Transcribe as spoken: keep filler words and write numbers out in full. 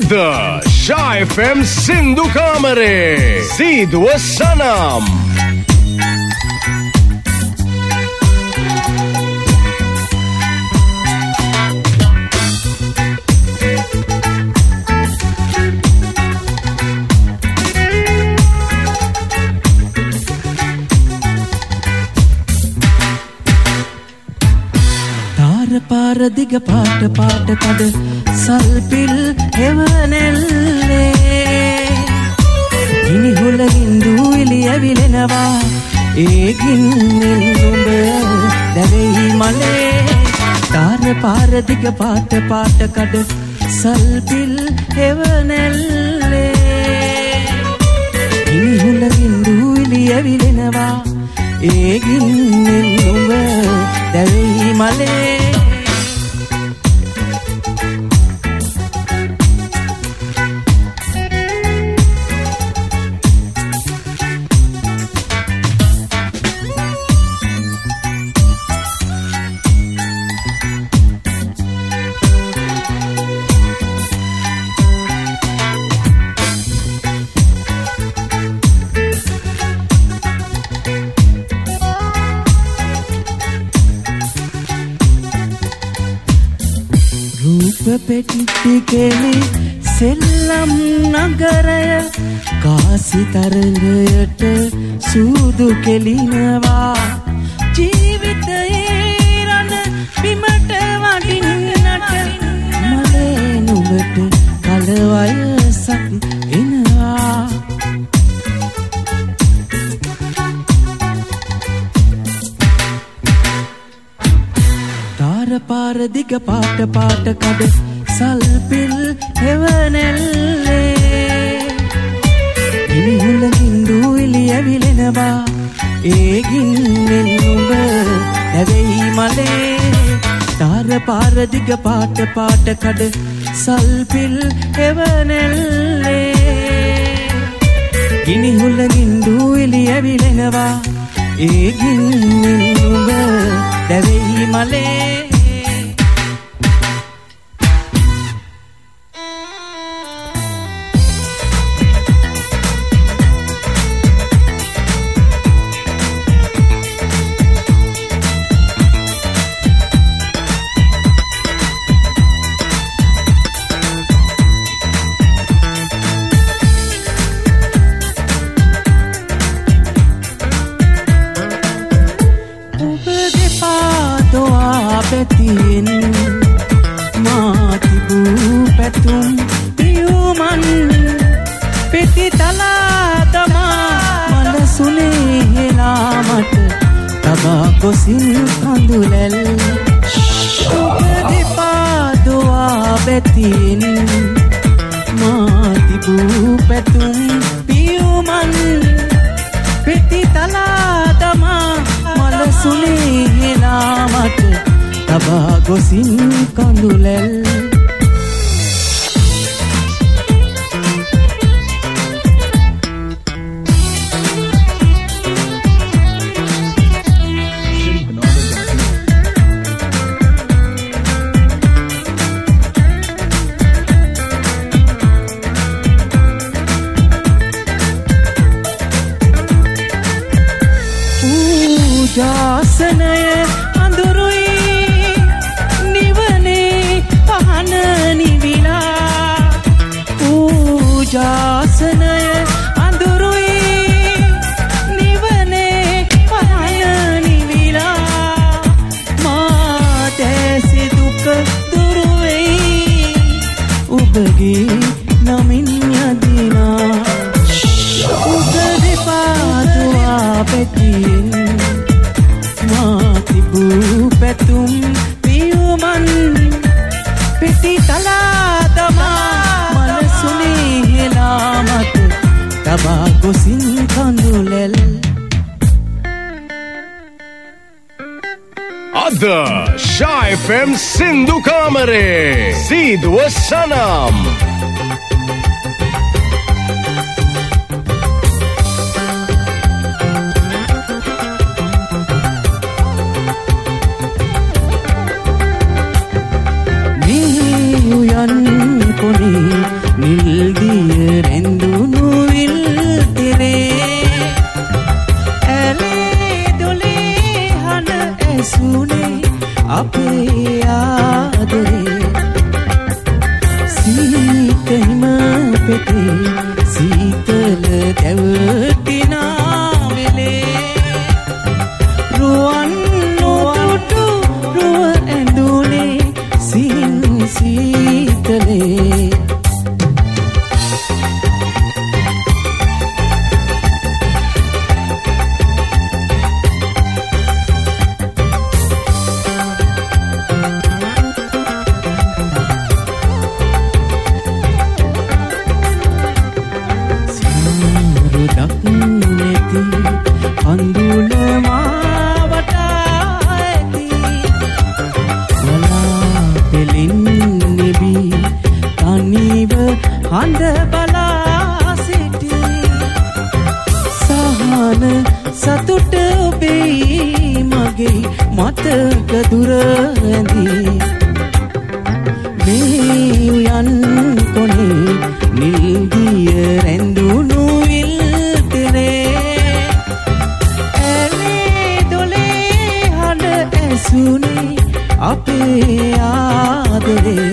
අද ෂා F M සින්දු කාමරේ සීදුව සනම් පාර දිග පාට පාට කඩ සල්පිල් හෙවනෙල්ලේ ගිනි හුලකින් දූවිලි ඇවිලෙනවා ඒ ගින්නෙන් උඹ දැවෙයි මලේ තාර පාර දිග පාට පාට කඩ සල්පිල් හෙවනෙල්ලේ ගිනි හුලකින් දූවිලි ඇවිලෙනවා ඒ ගින්නෙන් උඹ දැවෙයි මලේ පෙට්ටි කෙලි සෙල්ලම් නගරය කාසි තරඟයට සූදු කෙලිනවා ජීවිතයේ රණ බිමට වඩින්නට මලේ නුඹට කල වයසක් එනවා තාර පාර දිග පාට පාට කඩ සල්පිල් හෙවනෙල්ලේ ගිනි හුලකින් දූවිලි ඇවිලෙනවා ඒ ගින්නෙන් උඹ දැවෙයි මලේ තාර පාර දිග පාට පාට කඩ සල්පිල් හෙවනෙල්ලේ ගිනි හුලකින් දූවිලි ඇවිලෙනවා ඒ ගින්නෙන් උඹ දැවෙයි මලේ පැතින් මාතිබූ පැතුම් පියුමන් පෙති තලා තමා මනසුනේ හෙලා මට තබා ගොසින් කඳුලැල් ඔබ දෙපා දොවා පැතින් මාතිබූ පැතුම් පියුමන් පෙති තලා තමා මනසුනේ හෙලා මට තබා ගොසින් කඳුලැල් පූජාසනය ජාසනය අඳුරුයි නිවනේ පහන නිවිලා මාතැසි දුක දුරුවෙයි ඔබගේ නමින් යදිනා ඔබ දෙපා දුවා පැතින් මාතිබූ පැතුම් පියුමන් පෙති තලා තමා තබා ගොසින් කඳුලැල් අද ෂා එෆ් එම් සින්දු කාමරේ සීදුව සනම් මේ උයන් කොනේ ඇසුනේ අපේ ආදරේ සීතහිම පෙතේ සීතල දැවටිනා වෙලේ රුවන් නොතුටු රුව ඇඳුනේ සිහින් සීතලේ හඳ බලා සිටි සහන සතුට ඔබේ මගේ මතක දුර ඇඳී මේ උයන් කොනේ නිල්දිය රැඳුණු විල්තරේ ඇලේ දොලේ හඬ ඇසුනේ අපේ ආදරේ